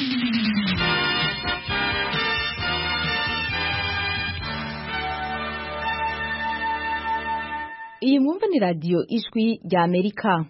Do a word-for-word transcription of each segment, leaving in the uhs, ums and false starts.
Iyi mwumva ni radio Ijwi rya Amerika.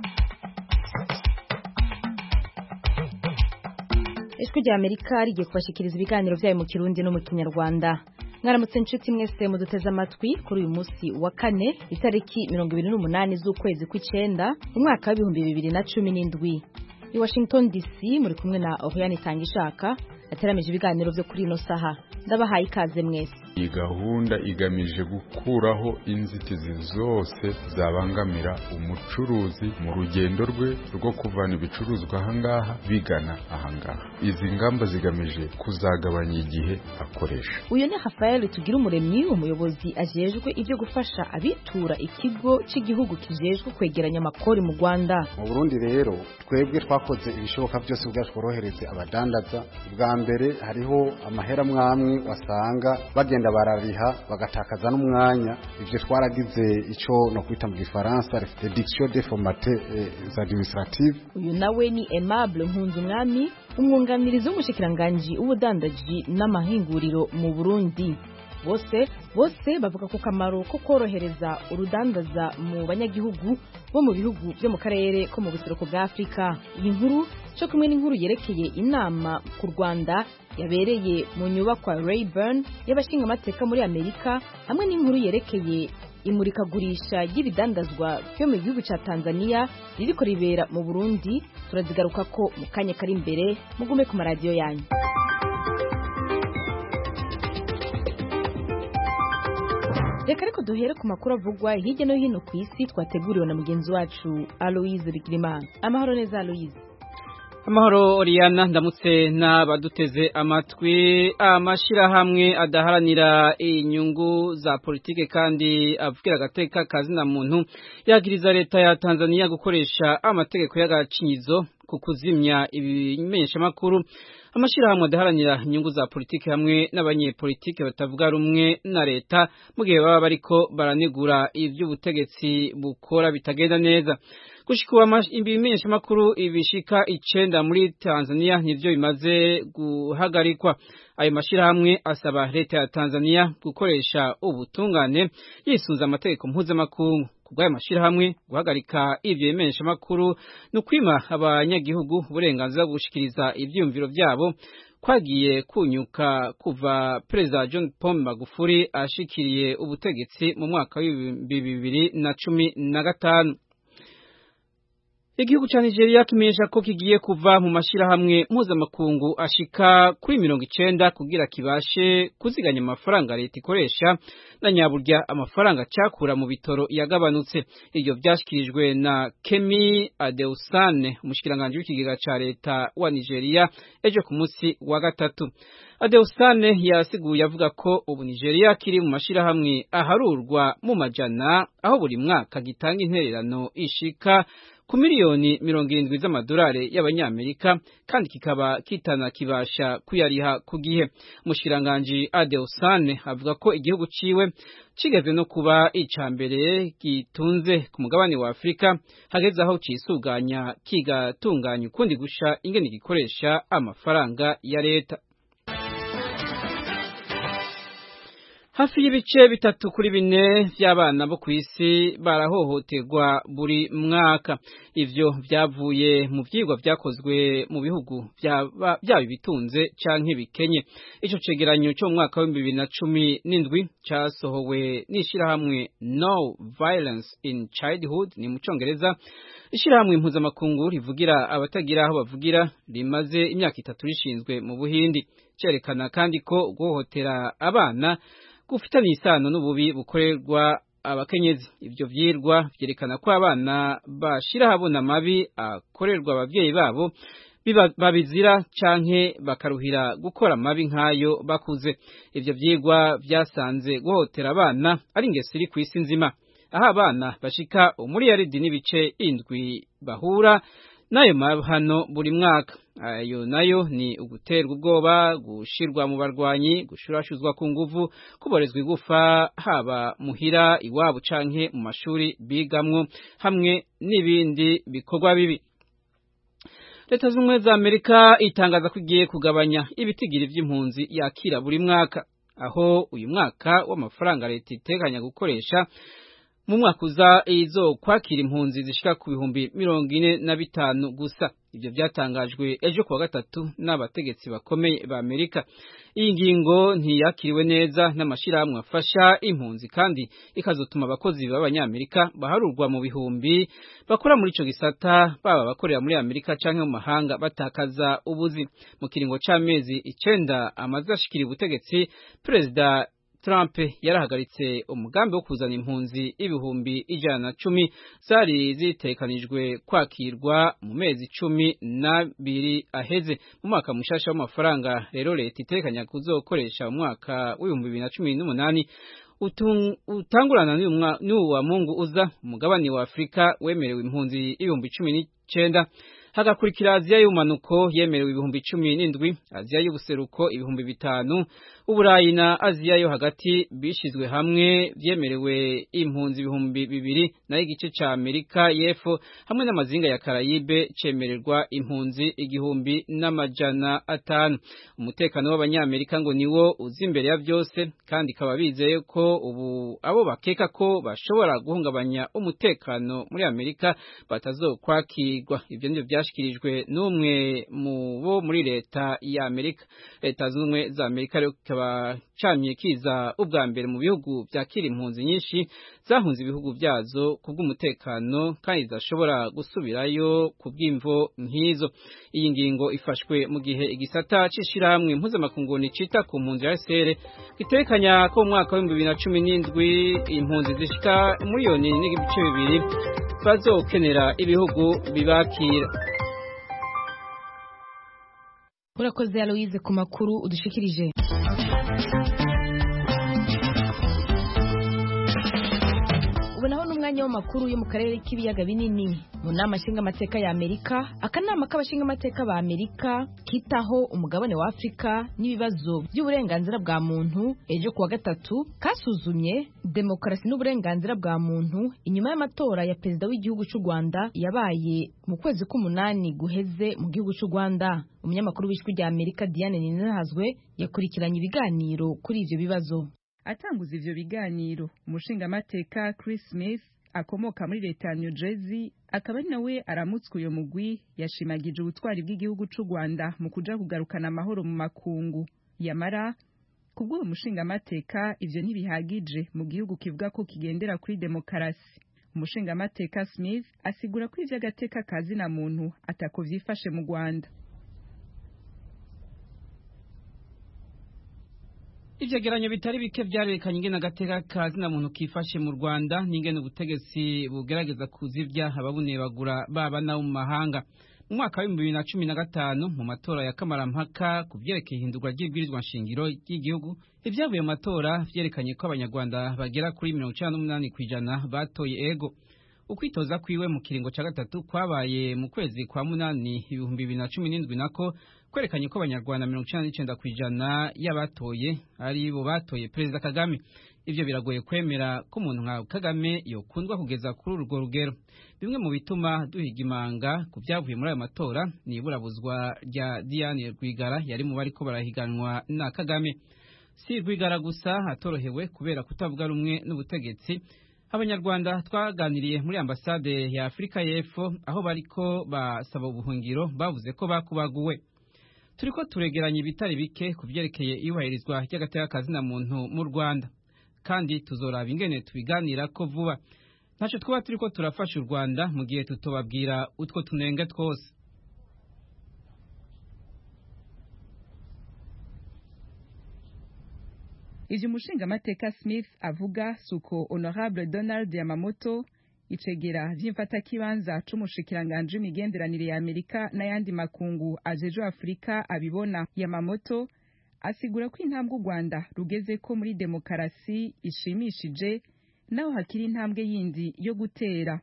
Ijwi rya Amerika rigiye kubashikiriza ibiganiro vyayo mu Kirundi no mu Kinyarwanda. Mwaramutse inshuti mwese muduteze amatwi kuri uyu munsi wa kane itariki mirongo ibiri n'umunani z'ukwezi kw'icenda umwaka w'ibihumbi bibiri na cumi n'indwi. I Washington D C muri kumwe na Oriane Tangishaka ateramije ibiganiro vyo kuri ino saha. Ndabahaye ikaze mwese. Iyi gahunda igamije gukuraho inzitizi zose zabangamira umucuruzi mu rugendo rwe rwo kuvana ibicuruzwa ahangaha bigana ahangaha. Izi ngamba zigamije kuzagabanya igihe akoresha. Uyu ni Rafael tugira umuremyi umuyobozi ajejwe ibyo gufasha abitura ikigo cy'igihugu kijejwe kwegeranya amakori mu Rwanda. Mu Burundi rero twebwe twakoze ibishoboka byose kugira tworohereze abadandaza. Bwa mbere hariho amahera mwamwe wasanga bagenda barariha bagatakaza n'umwanya. Ivyo twaragize ico no kwita mu Gifaransa reduction des formalités administratives. Uyu nawe ni Aimable Nkunzumwami umwunganirizi w'umushikiranganje ubudandaji n'amahinguriro mu Burundi. Bose bose bavuga ko kamaro ko korohereza urudandaza mu banyagihugu bo mu bihugu byo mu karere ko mu buseruko bwa Afrika. Iyi nkuru cyo kumwe n'inkuru yerekeye inama ku Rwanda yabereye mu nyubakwa Rayburn y'abashinga amateka muri Amerika hamwe n'inkuru yerekeye imurikagurisha y'ibidandazwa byo mu gihugu ca Tanzania ririko ribera mu Burundi. Turazigaruka ko mu kanya kari imbere mugume ku maradiyo yanyu. Reka ariko duhere ku makuru avugwa hirya no hino ku isi twateguriwe na mugenzi wacu Aloise Bigirimana. Amahoro neza Aloise. Amahoro Oriana, ndamutse n'abaduteze amatwi. Amashirahamwe adaharanira inyungu za politike kandi avugira agateka kazina muntu yagiriza leta ya Tanzania gukoresha amategeko y'agacinyizo ku kuzimya ibimenyesha makuru. Amashirahamwe adaharanira inyungu za politike hamwe n'abanyepolitike batavuga rumwe na leta mu gihe baba bariko baranegura ivy'ubutegetsi bukora bitagenda neza. Gushikuwa ibimenyesha makuru ibishika icenda muri Tanzania nivyo bimaze guhagarikwa. Ayo mashirahamwe asaba leta ya Tanzania gukoresha ubutungane yisunza amategeko mpuzamakungu. Kubw'ayo mashirahamwe guhagarika ivyo bimenyesha makuru no kwima abanyagihugu uburenganzira bwo gushikiriza ivyumviro vyabo kwagiye kunyuka kuva Perezida John Pombe Magufuli ashikiriye ubutegetsi mu mwaka wa bibiri na cumi na gatanu. Igihugu ca Nigeria kimenyesha ko kigiye kuva mu mashirahamwe mpuzamakungu ashika kuri mirongo icenda kugira kibashe kuziganya amafaranga leta ikoresha na nyaburya amafaranga cyakura mu bitoro yagabanutse. Iryo byashikirijwe na Kemi Adeusane umushikiranganje w'ikigega ca leta wa Nigeria ejo ku munsi wa gatatu. Adeusane yasiguye avuga ko ubu Nigeria kiri mu mashirahamwe aharurwa mu majana aho buri mwaka gitanga intererano ishika ku miliyoni mirongo irindwi z'amadolari y'abanyamerika kandi kikaba kitana kibasha kuyariha ku gihe. Mushiranganje Adeusane avuga ko igihugu ciwe cigeze no kuba icambere gitunze ku mugabane wa Afrika hageze aho cisuganya kigatunganya ukundi gusha ingene gikoresha amafaranga ya leta. Hafi y'ibice bitatu kuri bine vy'abana bo kw'isi barahohoterwa buri mwaka. Ivyo vyavuye mu vyigwa vyakozwe mu bihugu vyaba bitunze canke bikenye. Ico cegeranyo cyo mu mwaka wa bibiri na cumi n'indwi casohowe n'ishirahamwe No Violence in Childhood ni mu Congereza. Ishirahamwe mpuzamakungu rivugira abatagira aho bavugira rimaze imyaka itatu rishinzwe mu Buhindi. Cerekana kandi ko guhohotera abana gufitanye isano n'ububi bukorerwa abakenyezi. Ivyo vyirwa vyerekana ko abana bashira habona mabi akorerwa abavyeyi babo babizira canke bakaruhira gukora mabi nkayo bakuze. Ivyo vyirwa vyasanze guhotera abana ari ingeso iri kw'isi nzima, aho abana bashika umuriyaridi n'ibice indwi bahura nayo mahano buri mwaka. Ayo nayo ni uguterwa ubwoba, gushirwa mu barwanyi, gushurashuzwa ku nguvu, kuborezwa igufa haba muhira iwabo canke mu mashuri bigamwo hamwe n'ibindi bikorwa bibi. Leta z'Ubumwe za Amerika itangaza ko igiye kugabanya ibitigiri vy'impunzi yakira buri mwaka, aho uyu mwaka w'amafaranga leta iteganya gukoresha mu mwaka uza izo kwakira impunzi zishika ku bihumbi mirongo ine na bitanu gusa. Ibyo byatangajwe ejo kuwa gatatu n'abategetsi bakomeye ba Amerika. Iyi ngingo ntiyakiriwe neza n'amashirahamwe afasha impunzi kandi ikazotuma abakozi b'abanyamerika baharurwa mu bihumbi bakora muri ico gisata, baba bakorera muri Amerika canke mu mahanga, batakaza ubuzi. Mu kiringo c'amezi icenda amaze ashikira ubutegetsi, Perezida Trump yarahagaritse umugambi wo kuzana impunzi ibihumbi ijana na cumi zari zitekanijwe kwakirwa mu mezi cumi n'abiri aheze. Mu mwaka mushasha w'amafaranga rero leta itekanya kuzokoresha mu mwaka w'ibihumbi bibiri na cumi n'umunani utangurana n'uwu wa Mungu uza, umugabane wa Afrika wemerewe impunzi ibihumbi cumi n'icenda, hagakurikira Aziya y'ubumanuko yemerewe ibihumbi cumi n'indwi, Aziya y'ubuseruko ibihumbi bitanu, Uburayi na Aziya yo hagati bishizwe hamwe vyemerewe impunzi ibihumbi bibiri, nayo igice ca Amerika y'Epfo hamwe n'amazinga ya Karayibe cemererwa impunzi igihumbi n'amajana atanu. Umutekano w'abanyamerika ngo niwo uzi imbere ya vyose, kandi kaba bizeye ko ubu abo bakeka ko bashobora guhungabanya umutekano muri Amerika batazokwakirwa. Ivyo ndivyo byashikirijwe n'umwe mu bo muri leta ya Amerika. Leta z'Ubumwe za Amerika rero kaba camye kiza ubwa mbere mu bihugu byakira impunzi nyinshi zahunze ibihugu byazo kubw'umutekano kandi zashobora gusubirayo kubw'imvo nk'izo. Iyi ngingo ifashwe mu gihe igisata c'ishirahamwe mpuzamakungu cita ku mpunzi ya S R gitekanya ko mu mwaka wa bibiri na cumi n'indwi impunzi zishika miliyoni n'igice bibiri bazokenera ibihugu bibakira. Urakoze Aloise ku makuru udushikirije. Ubonaho n'umwanya w'amakuru yo mu karere k'ibiyaga binini. Mu nama nshinga amateka ya Amerika, akanama k'abashinga amateka ba Amerika kitaho umugabane wa Afrika n'ibibazo by'uburenganzira bwa muntu ejo kuwa gatatu kasuzumye demokarasi n'uburenganzira bwa muntu inyuma y'amatora ya perezida w'igihugu cy'u Rwanda yabaye mu kwezi k'umunani guheze mu gihugu cy'u Rwanda. Umunyamakuru w'ijwi rya Amerika Diane Ninahazwe yakurikiranye ibiganiro kuri ivyo bibazo. Atanguza ivyo biganiro, umushinga amateka Chris Smith akomoka muri leta ya New Jersey akaba ari nawe aramutswe uyo mugwi yashimagije ubutwari bw'igihugu cy'u Rwanda mu kuja kugarukana amahoro mu makungu. Yamara kubwo umushinga amateka ivyo ntibihagije mu gihugu kivuga ko kigendera kuri demokarasi. Umushinga amateka Smith asigura ko ivyo agateka kazi na muntu atako vyifashe mu Rwanda. Ivyegeranyo bitari bike vyarerekanye ingene agateka kazi na muntu kifashe mu Rwanda n'ingene ubutegetsi bugerageza kuzivya ababunebagura baba na mu mahanga. Mu mwaka wa bibiri na cumi na gatanu mu matora ya kamarampaka ku vyerekeye ihindurwa ry'ibwirizwa nshingiro ry'igihugu, ivyavuye mu matora vyerekanye ko abanyarwanda bagera kuri mirongo icenda n'umunani kw'ijana batoye ego. Ukwitoza kwiwe mu kiringo ca gatatu kwabaye mu kwezi kwa munani ibihumbi bibiri na cumi n'indwi nako kwerekanye ko abanyarwanda mirongo icenda n'icenda kw'ijana y'abatoye ari bo batoye Perezida Kagame. Ivyo biragoye kwemera ko umuntu nka Kagame yokundwa kugeza kuri urwo rugero. Bimwe mu bituma duhiga imanga ku vyavuye muri ayo matora ni iburabuzwa rya Diane Rwigara yari mu bariko barahiganwa na Kagame. Si Rwigara gusa atorohewe kubera kutavuga rumwe n'ubutegetsi. Abanyarwanda twaganiriye muri ambasade ya Afrika y'Epfo aho bariko basaba ubuhungiro bavuze ko bakubaguwe. Turiko turegeranya ibitari bike ku vyerekeye iyubahirizwa ry'agateka kazi na muntu mu Rwanda, kandi tuzoraba ingene tubiganira ko vuba. Ntaco twaba turiko turafasha u Rwanda mu gihe tutobabwira utwo tunenge twose. Ivyo umushinga amateka Smith avuga suko Honorable Donald Yamamoto icegera vy'imfata kibanza c'umushikiranganje imigenderanire ya Amerika n'ayandi makungu ajeje Afrika abibona. Yamamoto asigura ko intambwe u Rwanda rugeze ko muri demokarasi ishimishije naho hakiri intambwe yindi yo gutera.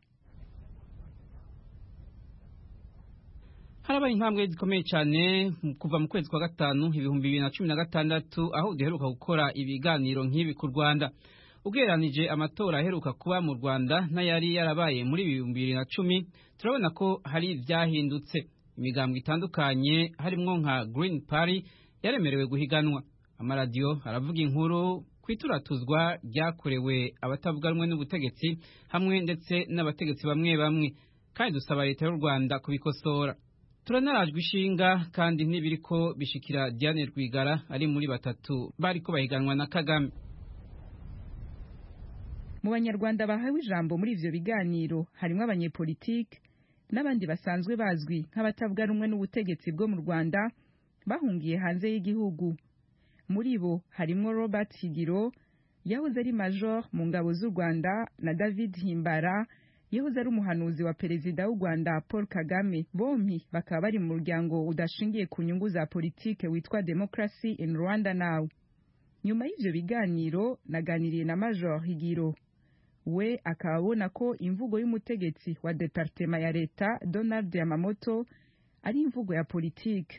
Harabaye intambwe zikomeye cyane kuva mu kwezi kwa gatanu ibihumbi bibiri na cumi na gatandatu aho duheruka gukora ibiganiro nk'ibi ku Rwanda. Ugereranije amatora aheruka kuba mu Rwanda n'ayari yarabaye muri ibihumbi bibiri na cumi, turabona ko hari vyahindutse. imigambwe itandukanye harimwo nka Green Party yaremerewe guhiganwa. Amaradiyo aravuga inkuru kwituratuzwa ryakorewe abatavuga rumwe n'ubutegetsi hamwe ndetse n'abategetsi bamwe bamwe, kandi dusaba leta y'u Rwanda kubikosora. Turanarajwe ishinga kandi ntibiriko bishikira Diane Rwigara ari muri batatu bariko bahiganwa na Kagame. Mu banyarwanda bahawe ijambo muri ivyo biganiro harimo abanyepolitike n'abandi basanzwe bazwi nk'abatavuga rumwe n'ubutegetsi bwo mu Rwanda bahungiye hanze y'igihugu. Muri bo harimo Robert Higiro yahoze ari major mu ngabo z'u Rwanda na David Himbara yahoze ari umuhanuzi wa perezida w'u Rwanda Paul Kagame. Bompi bakaba bari mu muryango udashingiye ku nyungu za politike witwa Democracy in Rwanda Now. Nyuma y'ivyo biganiro naganiriye na Major Higiro, we akabona ko imvugo y'umutegetsi wa departement ya leta Donald Yamamoto ari imvugo ya politike.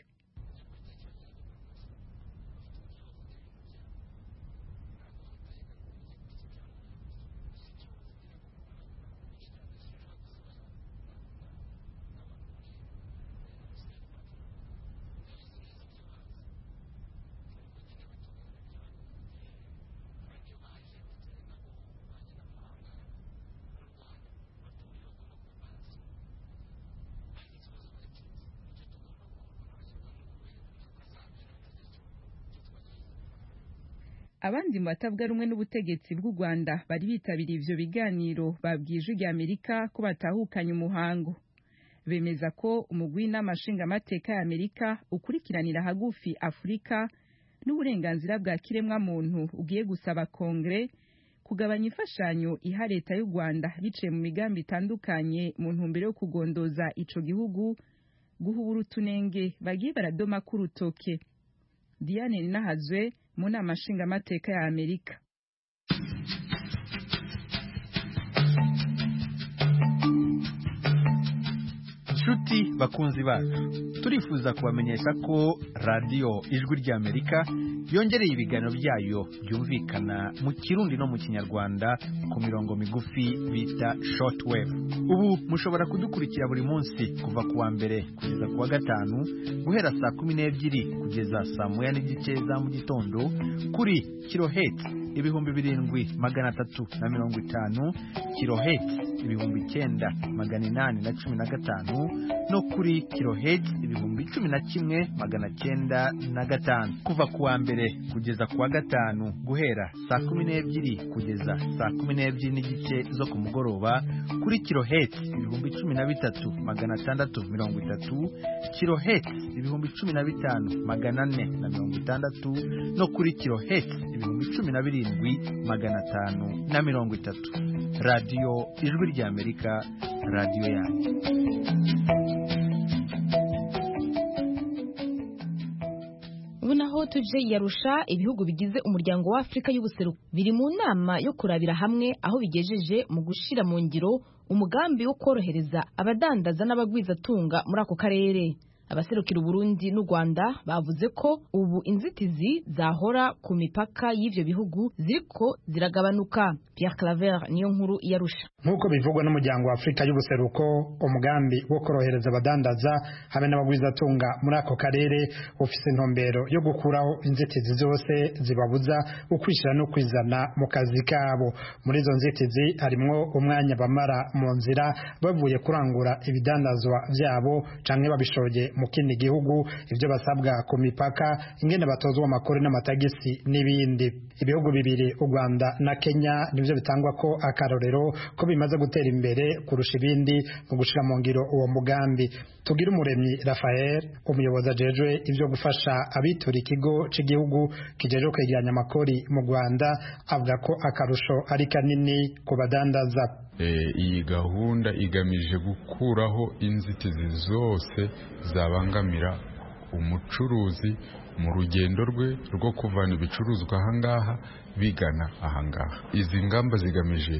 Abandi mu batavuga rumwe n'ubutegetsi bw'u Rwanda bari bitabiriye ivyo biganiro babwije rya Amerika ko batahukanye umuhango. Bemeza ko umugwi n'amashinga amateka ya Amerika ukurikiranira hagufi Afrika n'uburenganzira bwa kiremwa muntu ugiye gusaba Kongre kugabanya imfashanyo iha leta y'u Rwanda biciye mu migambi itandukanye mu ntumbero yo kugondoza ico gihugu guhubura utunenge bagiye baradoma ku rutoke. Diane Ninahazwe mu nama nshingamateka ya Amerika. Nshuti bakunzi bacu, turifuza kubamenyesha ko radio Ijwi rya Amerika yongereye ibiganiro byayo byumvikana mu Kirundi no mu Kinyarwanda ku mirongo migufi bita shortwave. Ubu mushobora kudukurikira buri munsi kuva kuwa mbere kugeza kuwa gatanu guhera saa kumi n'ebyiri kugeza saa moya n'igice za mu gitondo kuri kilohertz ibihumbi birindwi magana atatu na mirongo itanu, kilohertz ibihumbi icyenda magana inani na cumi na gatanu no kuri kilohertz ibihumbi cumi na kimwe magana cyenda na gatanu. Kuva kuwa mbere kugeza kuwa gatanu guhera saa kumi n'ebyiri kugeza saa kumi n'ebyiri n'igice zo ku mugoroba kuri kilohertz ibihumbi cumi na bitatu magana atandatu mirongo itatu, kilohertz ibihumbi cumi na bitanu magana ane na mirongo itandatu no kuri kilohertz ibihumbi cumi na birindwi magana atanu na mirongo itatu. Radio Ijwi rya Amerika, radio yanyu. Ubunaho tuje yarusha ibihugu bigize umuryango wa Afrika y'ubuseruko biri mu nama yo kurabira hamwe aho bigejeje mu gushira mu ngiro umugambi wo korohereza abadandaza n'abagwizatunga muri ako karere. Abaserukira Burundi n'u Rwanda bavuze ko ubu inzitizi zahora ku mipaka y'ivyo bihugu ziriko ziragabanuka. Pierre Claver niyo nkuru yarusha. Nkuko bivugwa n'umuryango wa Afrika y'ubuseruko, umugambi wo korohereza abadandaza hamwe n'abagwizatunga muri ako karere ufise intumbero yo gukuraho inzitizi zose zibabuza ukwishira no kwizana mu kazi kabo. Muri izo nzitizi harimwo umwanya bamara mu nzira bavuye kurangura ibidandazwa vyabo canke babishoje mu kindi gihugu, ivyo basabwa ku mipaka, ingene batozwa amakuru n'amatagisi n'ibindi. Ibihugu bibiri, u Rwanda na Kenya, nivyo bitangwa ko akarorero ko bimaze gutera imbere kurusha ibindi mu gushira mu ngiro uwo mugambi. Tugira Umuremyi Raphael, umuyobozi ajejwe ivyo gufasha abitura ikigo c'igihugu kijejwe kwegeranya amakori mu Rwanda, avuga ko akarusho ari kanini ku badandaza. Iyi gahunda igamije gukuraho inzitizi zose zabangamira umucuruzi mu rugendo rwe rwo kuvana ibicuruzwa ahangaha bigana ahangaha. Izi ngamba zigamije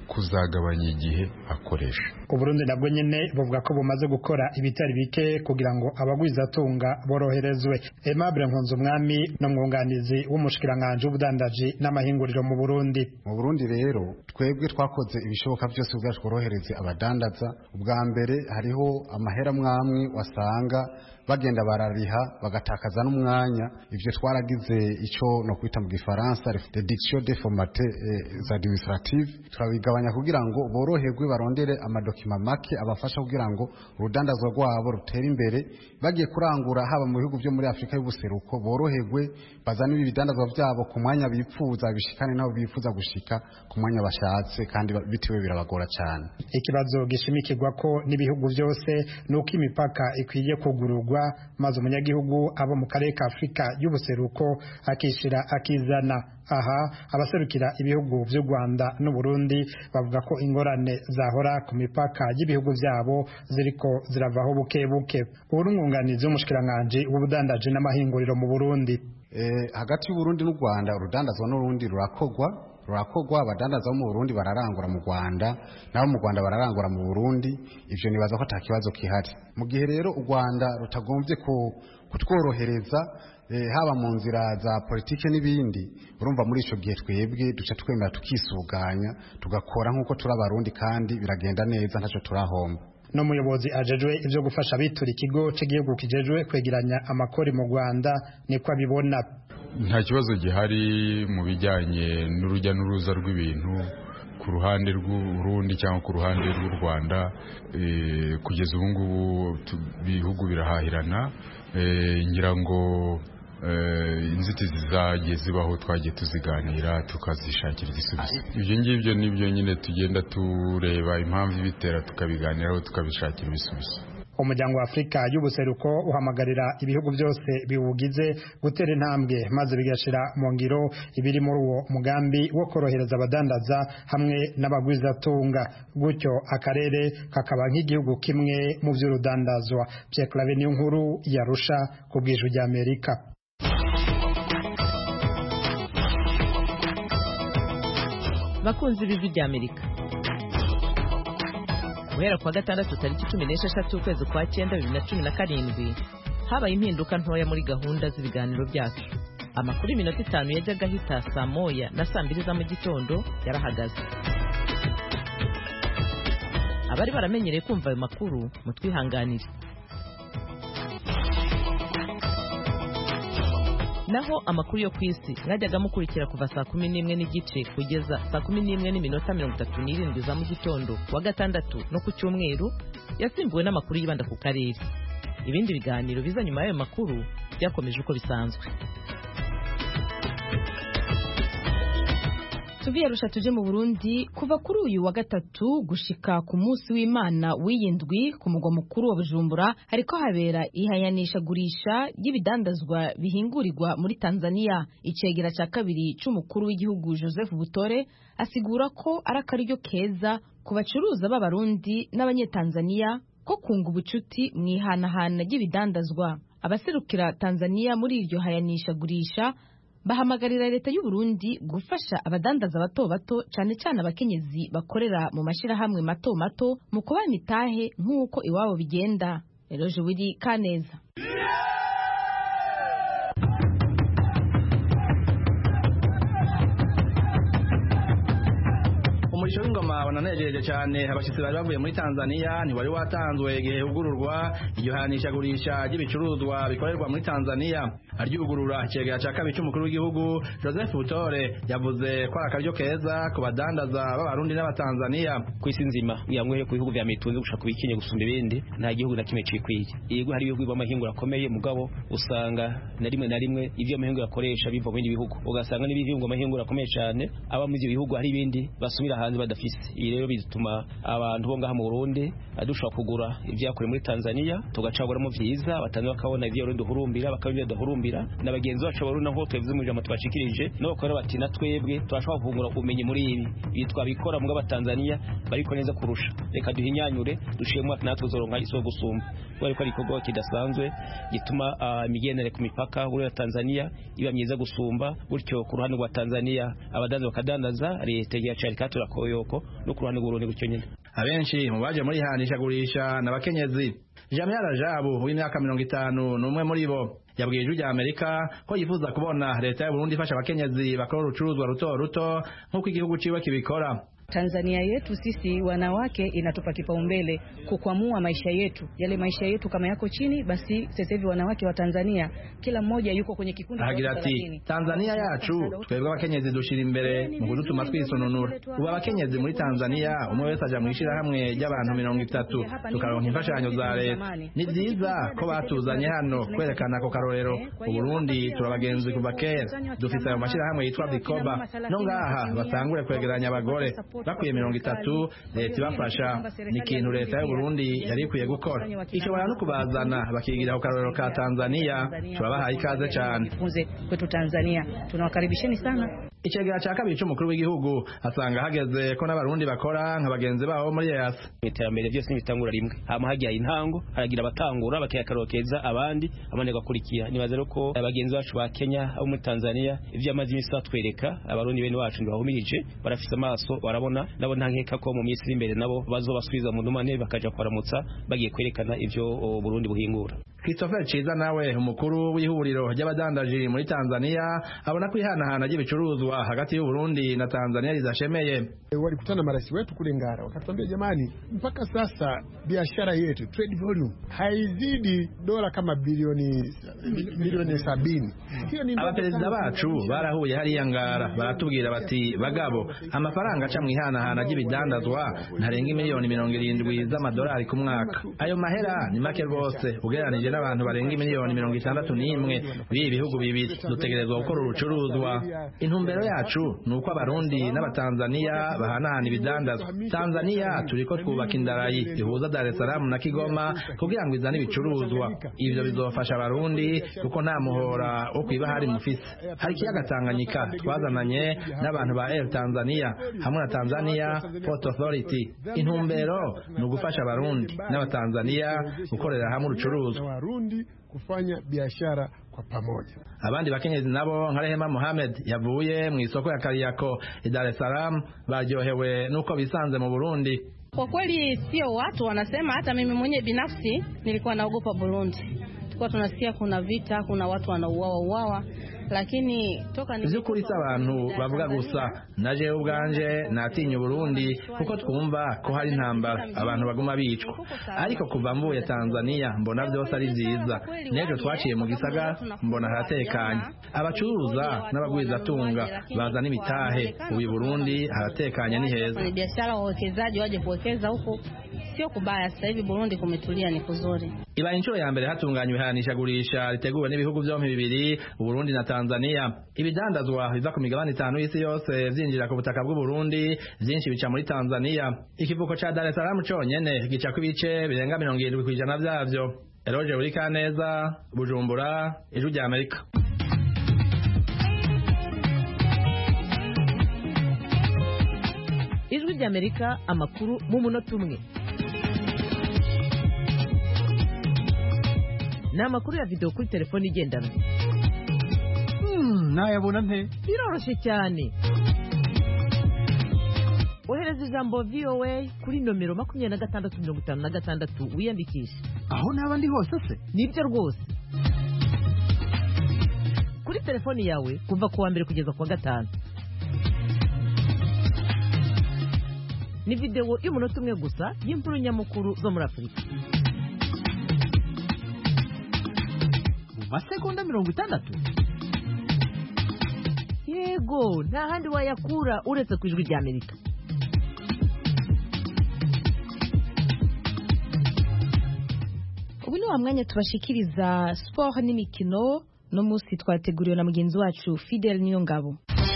kuzagabanya igihe akoresha. Uburundi nabwo nyene buvuga ko bumaze gukora ibitari bike kugira ngo abagwizatunga boroherezwe. Aimable Nkunzumwami n'umwunganizi w'umushikiranganje w'ubudandaji n'amahinguriro mu Burundi. Mu Burundi rero twebwe twakoze ibishoboka byose kugira tworohereze abadandaza. Ubwa mbere hariho amahera mwamwe wasanga bagenda barariha bagatakaza n'umwanya, ivyo twaragize ico no kwita mu gifaransa reduction des formalités administratives, turabigabanya kugira ngo boroherwe barondere amadokima make abafasha kugira ngo urudandazwa rwabo rutere imbere, bagiye kurangura haba mu bihugu byo muri Afrika y'ubuseruko boroherwe bazana ibidandazwa byabo ku mwanya bipfuza bishikane naho bifuza gushika ku mwanya bashatse kandi bitiwe birabagora cyane. Ikibazo gishimikirwa ko n'ibihugu byose nuko imipaka ikwiye kugururwa maze umunyagihugu abo mu karere ka Afrika y'ubuseruko akishira akizana. Aha abaserukira ibihugu by'u Rwanda n'u Burundi bavuga ko ingorane zahora ku mipaka y'ibihugu byabo ziriko ziravaho buke buke. Urungunganizi w'umushikiranganje w'ubudandaji n'amahinguriro mu Burundi. Eh, hagati y'u Burundi n'u Rwanda urudandazwa n'urundi rurakogwa rurakogwa abadandaza mu Burundi bararangura mu Rwanda nabo mu Rwanda bararangura mu Burundi, ivyo nibaza ko atakibazo kihari. Mu gihe rero u Rwanda rutagombye ko kutworohereza eh, haba mu nzira za politike n'ibindi, urumva muri ico gihe twebwe duca twemera tukisuganya tugakora nkuko turi abarundi kandi biragenda neza ntaco turahomba. No muyobozi ajejwe ivyo gufasha bitura ikigo cy'igihugu kijejwe kwegeranya amakori mu Rwanda niko abibona. Nta kibazo gihari mu bijyanye n'urujya n'uruza rw'ibintu ku ruhande rw'Urundi cyangwa ku ruhande rw'u Rwanda. E, kugeza ubu ngubu bihugu birahahirana. E, ngira ngo e, inzitizi zagiye zibaho twagiye tuziganira tukazishakira igisubizo. Ibyo ngibyo nibyo nyine tugenda tureba impamvu ibitera tukabiganiraho tukabishakira ibisubizo. Umuryango wa Afrika y'ubuseruko uhamagarira ibihugu byose biwugize gutera intambwe maze bigashira mu ngiro ibiri muri uwo mugambi wo korohereza abadandaza hamwe n'abagwizatunga, gutyo akarere kakaba nk'igihugu kimwe mu by'urudandazwa. Pierre Claver Niyonkuru yarusha ku bw'ijwi rya Amerika. Bakunzi b'ijwi rya Amerika, guhera kwa gatandatu tariki cumi n'esheshatu ukwezi kwa cyenda bibiri na cumi na karindwi habaye impinduka ntoya muri gahunda z'ibiganiro byacu. Amakuru iminota itanu yajyaga ahita saa moya na saa mbiri za mu gitondo yarahagaze. Abari baramenyereye kumva ayo makuru mutwihanganire. Naho amakuru yo kwisi mwajyaga mukurikira kuva saa kumi n'imwe n'igice kugeza saa kumi n'imwe n'iminota mirongo itatu n'irindwi za mu gitondo wa gatandatu no ku cyumweru yasimbuwe n'amakuru yibanda ku karere. Ibindi biganiro biza nyuma y'ayo makuru byakomeje uko bisanzwe. Tuviye Arusha tuje mu Burundi kuva kuri uyu wa gatatu gushika ku munsi w'Imana w'iyindwi ku mugwa mukuru wa Bujumbura hariko habera ihayanisha gurisha y'ibidandazwa bihingurirwa muri Tanzania. Icegera ca kabiri c'umukuru w'igihugu Joseph Butore asigura ko ari akaryo keza ku bacuruza b'abarundi n'abanyetanzania ko kunga ubucuti mwihanahana y'ibidandazwa. Abaserukira Tanzania muri iryo hayanisha gurisha bahamagarira leta y'u Burundi gufasha abadandaza bato bato cyane cyane abakenyezi bakorera mu mashirahamwe mato mato mu kubana itahe nk'uko iwabo bigenda. Eroje wiri Kaneza. Umurisho w'ingoma wananejeje cyane abashitsi bari bavuye muri Tanzania ni wari watanzwe igihe ugururwa iryo hanisha gurisha ry'ibicuruzwa bikorerwa muri Tanzania. Aryugurura icegera ca kabiri c'umukuru w'igihugu Joseph Butore yavuze ko akaryo keza ku badandaza b'abarundi n'abatanzania kwisi nzima yamwehe ku bihugu vya mitunze gushaka kubikinye gusumba ibindi nta gihugu na kimwe cikwiye. Yego hari ibihugu b'amahingura akomeye mugabo usanga na rimwe na rimwe ivyo amahingura akoresha biva mu bindi bihugu ugasanga n'ibihingwa amahingura akomeye cyane aba mu ivyo bihugu hari ibindi basubira hanze badafise. Iyi rero bizituma abantu bo ngaha mu Burundi adushaka kugura ivyakore muri Tanzania tugacaburamo vyiza abatanzania bakabona ivyo Burundi hurumbira bakabyo dahurumbira n'abagenzi bacu baruna ho twevye mu jambo twashikirije no bakora bati na twebwe turashaka kuvungura ubumenyi muri ibi bitwa bikora mu Tanzania bariko neza kurusha reka duhinyanyure dushimwe natwe uzoronka iso gusumba ariko ari igikorwa kidasanzwe gituma imigenere ku mipaka muri Tanzania iba myiza gusumba gutyo ku ruhande rwa Tanzania abadandaza bakadandaza leta yacu katura koyoko no ku ruhande rw'Urundi gutyo nyine. Abenshi mu baje muri hanisha gurisha n'abakenyezi. Jamia Rajabu w'imyaka mirongo itanu n'umwe muri bo yabwiye ijwi rya Amerika ko yifuza kubona leta ya Burundi ifasha abakenyezi bakora urucuruzwa ruto ruto nk'uko igihugu ciwe kibikora. Tanzania yetu sisi wanawake inatupa kipaumbele kukwamua maisha yetu. Yale maisha yetu kama yako chini, basi sasa hivi wanawake wa Tanzania kila mmoja yuko kwenye kikundi cha thelathini. Tanzania yacu twebwe abakenyezi dushira imbere mu kudutuma twisononura. Ubu abakenyezi muri Tanzania umwe wese aja mwishira hamwe y'abantu mirongo itatu tukaronka imfashanyo za leta. Ni byiza ko batuzanye hano kwerekana ko karorero u Burundi turabagenzi kuva kera. Dufite ayo mashira hamwe yitwa Bikoba no ngaha basangure kwegeranya abagore bakwiye mirongo itatu leta ibafasha. Ni ikintu leta y'u Burundi yari ikwiye gukora. Ishobora no kubazana bakigira ku karorero ka Tanzania. Turabahaye ikaze cyane kwetu Tanzania, tunawakaribisheni sana. Icegera ca kabiri c'umukuru w'igihugu asanga hageze ko n'abarundi bakora nka bagenzi babo muri E A S. Iterambere byose nibitangura rimwe, hama hagiye intango haragira abatangura bakiyakarokeza abandi abandi gakurikira. Nibaze rero ko abagenzi bacu ba Kenya abo muri Tanzania ivyo amazi imisi batwereka abarundi bene wacu ndibahumirije barafise amaso barabona nabo ntankeka ko mu minsi imbere nabo bazobasubiza mu ndumane bakaja kwaramutsa bagiye kwerekana ivyo Burundi buhingura. Christopher Chiza nawe umukuru w'ihuriro ry'abadandaji muri Tanzania abona ko ihanahana ry'ibicuruzwa hagati y'u Burundi na Tanzania rizashemeye. Walikutana marais wetu kule Ngara wakatuambia, jamani, mpaka sasa biashara yetu trade volume haizidi dola kama bilioni milioni sabini. Hiyo ni abaperezida bacu barahuye hariya Ngara baratubwira bati bagabo amafaranga aca mu ihanahana ry'ibidandazwa ntarenga miliyoni mirongo irindwi z'amadolari ku mwaka. Ayo mahera ni make rwose ugereranije n'abantu barenga miliyoni mirongo itandatu n'imwe b'ibi bihugu bibiri. Dutegerezwa gukora urucuruzwa. Intumbero yacu nuko abarundi n'abatanzania bahanahana ibidandazwa. Tanzania turiko twubaka indarayi ihuza Dar es Salaam na Kigoma kugira ngo izane ibicuruzwa. Ivyo bizofasha abarundi kuko nta muhora wo kwiba hari mufise. Hari ikiyaga Tanganyika twazananye n'abantu ba Air Tanzania hamwe na Tanzania Port Authority. Intumbero ni ugufasha abarundi n'abatanzania gukorera hamwe urucuruzwa, Warundi kufanya biashara kwa pamoja. Abandi bakenyezi nabo nka Rehema Mohamed yavuye mu isoko ya Kariako i Dar es Salaam baryohewe nuko bisanze mu Burundi. Kwa kweli sio watu wanasema, hata mimi mwenyewe binafsi nilikuwa naogopa Burundi. Tulikuwa tunasikia kuna vita, kuna watu wanauawa uawa, lakini toka ni zikuri abantu bavuga gusa naje ubwanje natinye Burundi kuko twumva ko hari intambara abantu baguma bicwa, ariko kuva mvuye Tanzania mbona byose ari byiza. Nejo twaciye mu gisaga mbona haratekanye, abacuruza n'abagwiza tunga bazana imitahe. Ubu Burundi haratekanye ni heza. Ni biashara, wawekezaji waje kuwekeza huko sio kubaya. Sasa hivi Burundi kumetulia, ni kuzuri. Iba inshuro ya mbere hatunganywe ihanisha gurisha riteguwe n'ibihugu byombi bibiri, Burundi na Tanzania. Ibidandazwa biva ku migabane itanu y'isi yose vyinjira ku butaka bw'u Burundi, vyinshi bica muri Tanzania. Ikivuko ca Dar es Salaam conyene gica ku bice birenga mirongo irindwi kw'ijana vyavyo. Eroje Urikaneza, Bujumbura, Ijwi rya Amerika. Ijwi rya Amerika, amakuru mu munota umwe. Ni amakuru ya video kuri telefone igendanwa. Hmm, nayabona nte? Biroroshye cyane. Ohereza ijambo V O A kuri nomero makumyabiri na gatandatu mirongo itanu na gatandatu wiyandikisha. Aho naba ndi hose se? Nibyo rwose. Kuri telefone yawe kuva ku wa mbere kugeza ku wa gatanu. Ni video y'umunota umwe gusa y'inkuru nyamukuru zo muri Afurika. Masegonda mirongo itandatu. Yego, nta handi wayakura uretse ku Ijwi rya Amerika. Ubu ni wa mwanya tubashikiriza sport n'imikino. No musi twateguriwe na mugenzi wacu Fidel Niyongabo.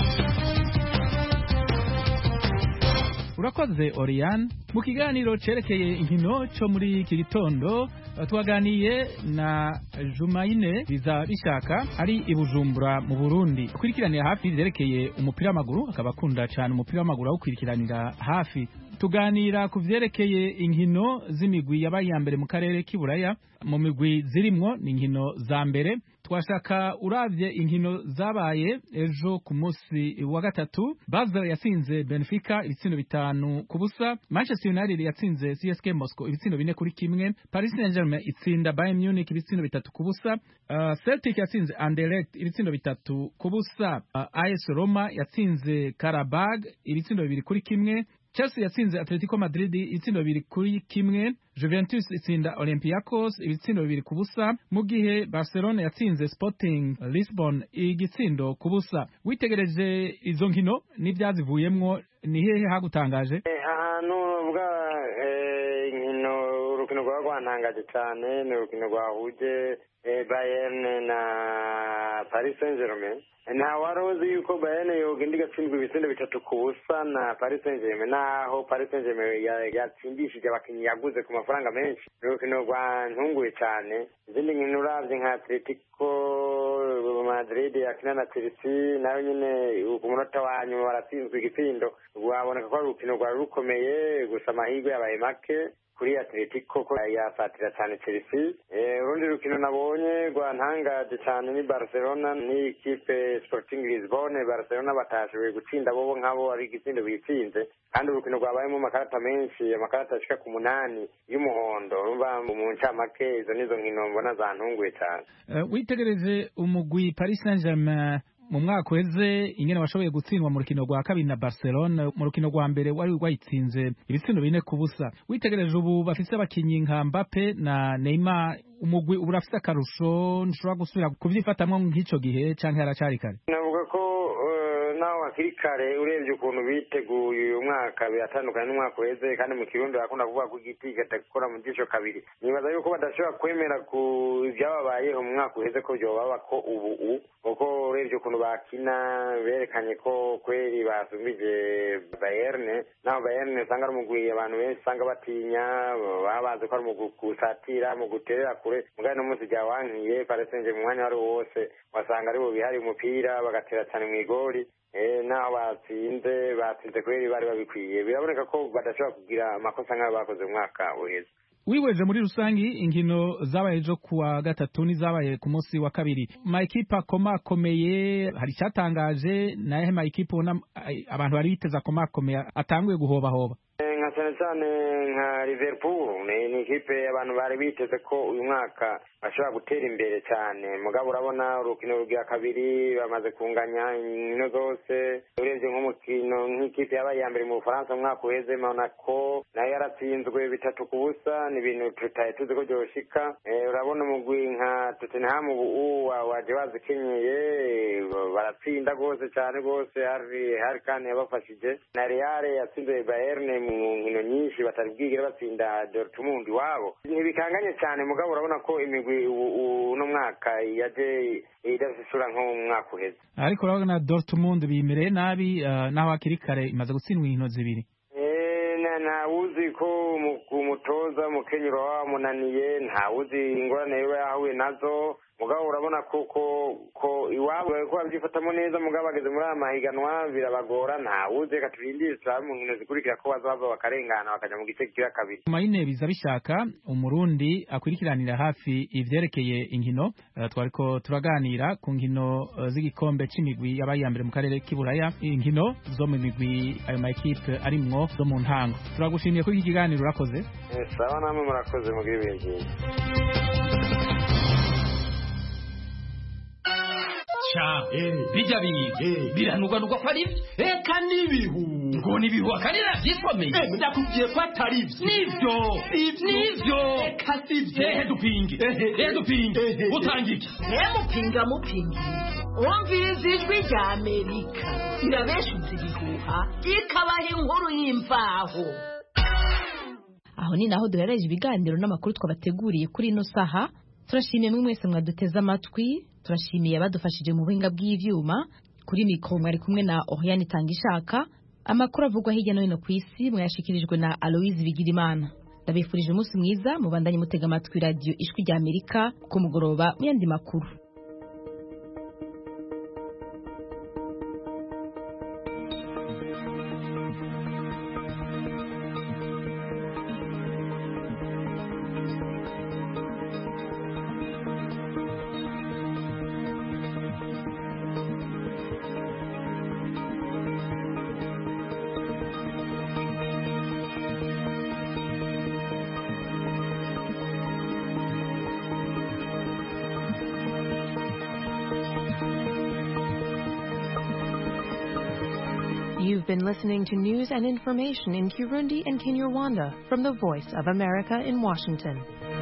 Urakoze Oriane. Mu kiganiro cerekeye inkino cyo muri iki gitondo twaganiye na Jumaine biza bishaka ari i Bujumbura mu Burundi. Ukurikiraniye hafi zerekeye umupira w'amaguru, akaba akunda cyane umupira w'amaguru awukurikiranira hafi. tuganira ku vyerekeye inkino z'imigwi yabaye ya mbere mu karere k'iburaya. Mu migwi zirimwo ni inkino za mbere. Twashaka uravye inkino zabaye ejo ku munsi wa gatatu. Basel yatsinze Benfica ibitsindo bitanu ku busa. Manchester United yatsinze C S K Moscow ibitsindo bine kuri kimwe. Paris Saint-Germain itsinda Bayern Munich ibitsindo bitatu ku busa. Uh, Celtic yatsinze Anderlecht ibitsindo bitatu ku busa. Uh, A S Roma yatsinze Karabag ibitsindo bibiri kuri kimwe. Chelsea yatsinze Atletico Madrid ibitsindo bibiri kuri kimwe. Juventus itsinda Olympiacos ibitsindo bibiri ku busa, mu gihe Barcelona yatsinze Sporting Lisbon igitsindo ku busa. Witegereje izo nkino n'ibyazivuyemwo ni hehe hagutangaje? Ahantu bwa inkino urukino rwa rwantangaje cyane ni urukino rwahuje Bayern na Paris Saint-Germain. Nta warozi yuko Bayern yogenda igatsindwa ibitsindo bitatu ku busa na Paris Saint-Germain, naho Paris Saint-Germain yatsindishije abakinnyi yaguze ku mafaranga menshi. Urukino rwantunguye cyane. Izindi nkino uravye nka Atletico Madrid yakina na Chelsea nayo nyine ku munota wa nyuma baratsinzwe igitsindo. Rwaboneka ko ari urukino rwari rukomeye, gusa amahirwe yabaye make kuri Atletico ko yafatira cyane Chelsea. Eh urundi rukino nabonye rwantangaje cyane ni Barcelona ni ikipe Sporting Lisbon. Barcelona batashoboye gutsinda bobo nkabo ari igitsindo bitsinze, kandi urukino rwabayemo amakarata menshi, amakarata ashika ku munani y'umuhondo. Urumva mu ncamake izo nizo nkino mbona zantunguye cyane. Uh, witegereje umugwi Paris Saint-Germain mu mwaka weze ingene washoboye gutsindwa mu rukino rwa kabiri na Barcelona. Mu rukino rwa mbere wari wayitsinze ibitsindo bine ku busa. Witegereje ubu bafise abakinyi nka Mbappe na Neymar, umugwi ubu urafise akarusho nshobora gusubira kuvyifatamwo nk'ico gihe canke haracari kare? Navuga ko naho hakiri kare urebye ukuntu biteguye uyu mwaka biratandukanye n'umwaka weze, kandi mu Kirundi bakunda kuvuga ko igiti kitakora mu jisho kabiri. Nibaza yuko badashobora kwemera ku ibyababayeho mu mwaka weze ko byobaba ko ubu uko urebye ukuntu bakina berekanye ko kweri basumbije Bayern. Naho Bayern usanga ari umugwi abantu benshi usanga batinya, babaze ko ari umugwi kusatira mu guterera kure, mugabo no munsi ryawankiye Paris Saint-Germain mu mwanya wari wose wasanga ari bo bihari umupira bagatera cyane mu igori. Eh naho batsinze batsinze kweri bari babikwiye. Biraboneka ko badashobora kugira amakosa nk'ayo bakoze mu mwaka uheze. Wiweje muri rusangi inkino zabaye ejo kuwa gatatu n'izabaye ku munsi wa kabiri, maekipe akomakomeye hari cyatangaje naye maekipe abantu bari biteza akomakomeye atanguye guhobahoba? Nka cyane cyane nka Liverpool ni ikipe abantu bari biteze ko uyu mwaka bashobora gutera imbere cyane, mugabo urabona urukino rugira kabiri bamaze kunganya inkino zose. Urebye nk'umukino nk'ikipe yabaye ya mbere mu Bufaransa mu mwaka uheze Monaco nayo yaratsinzwe bitatu ku busa, ni ibintu tutaye tuzi ko byoshika. Eh urabona umugwi nka Tottenham ubu waje bazikenyeye baratsinda rwose cyane rwose, hari hari kandi yabafashije. Na Real yatsinze Bayern mu nkino nyinshi batari bwigire batsinda Dortmund wabo. Ntibikanganye cyane, mugabo urabona ko imigwi uno mwaka yaje idasura nko mu mwaka uheze. Ariko urabona Dortmund bimereye nabi, uh, naho akiri kare imaze gutsindwa inkino zibiri. Eh na na uzi ko umutoza mukenyero wa munaniye, nta uzi ingorane yo yahuye nazo, mugabo urabona ko ko ko iwabo ko babyifatamo neza, mugabo bageze muri amahiganwa birabagora. Nta uzi ka turindire cyane mu nkino zikurikira ko bazava bakarengana bakaja mu gice kira kabiri. Mayine biza bishaka umurundi akurikiranira hafi ivyerekeye inkino. Uh, twariko turaganira ku nkino uh, z'igikombe c'imigwi yabaye ya mbere mu karere k'iburaya, inkino zo mu migwi ayo maekipe arimwo zo mu ntango. Turagushimiye kuri iki kiganiro urakoze. Eh sawa namwe murakoze mugira ibintu. Cha bijya biga biranugwanugwa ko ari eka nibihu ngo nibihu akarira byisomeye. Eh ndakubwiye ko atari byo nivyo nivyo eka sivyo. Eh dupingi eh dupingi utangiki eh mupinga mupingi umviriza ijwi rya Amerika irabeshuza ibihuha ikabaha inkuru y'imvaho. Aho ni naho duhereje ibiganiro n'amakuru twabateguriye kuri ino saha. Turashimiye mwe mwese mwaduteze amatwi, turashimiye abadufashije mu buhinga bw'ivyuma. Kuri mikro mwari kumwe na Oriane Tangishaka. Amakuru avugwa hirya no hino ku isi mwayashikirijwe na Aloise Bigirimana. Ndabifurije umunsi mwiza, mubandanye mutega amatwi radio Ijwi rya Amerika ku mugoroba mu yandi makuru. You've been listening to news and information in Kirundi and Kinyarwanda from the Voice of America in Washington.